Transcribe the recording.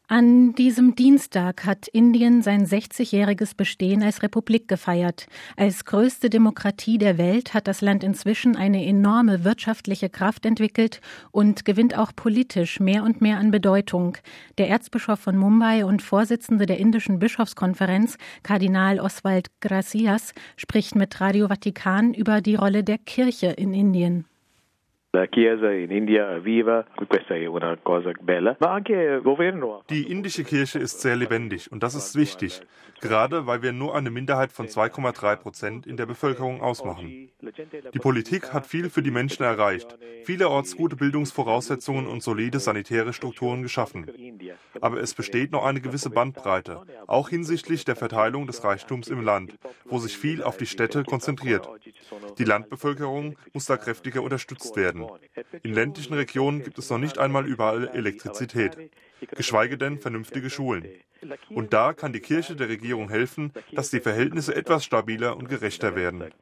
An diesem Dienstag hat Indien sein 60-jähriges Bestehen als Republik gefeiert. Als größte Demokratie der Welt hat das Land inzwischen eine enorme wirtschaftliche Kraft entwickelt und gewinnt auch politisch mehr und mehr an Bedeutung. Der Erzbischof von Mumbai und Vorsitzende der indischen Bischofskonferenz, Kardinal Oswald Gracias, spricht mit Radio Vatikan über die Rolle der Kirche in Indien. Die indische Kirche ist sehr lebendig und das ist wichtig, gerade weil wir nur eine Minderheit von 2,3% in der Bevölkerung ausmachen. Die Politik hat viel für die Menschen erreicht, vielerorts gute Bildungsvoraussetzungen und solide sanitäre Strukturen geschaffen. Aber es besteht noch eine gewisse Bandbreite, auch hinsichtlich der Verteilung des Reichtums im Land, wo sich viel auf die Städte konzentriert. Die Landbevölkerung muss da kräftiger unterstützt werden. In ländlichen Regionen gibt es noch nicht einmal überall Elektrizität, geschweige denn vernünftige Schulen. Und da kann die Kirche der Regierung helfen, dass die Verhältnisse etwas stabiler und gerechter werden.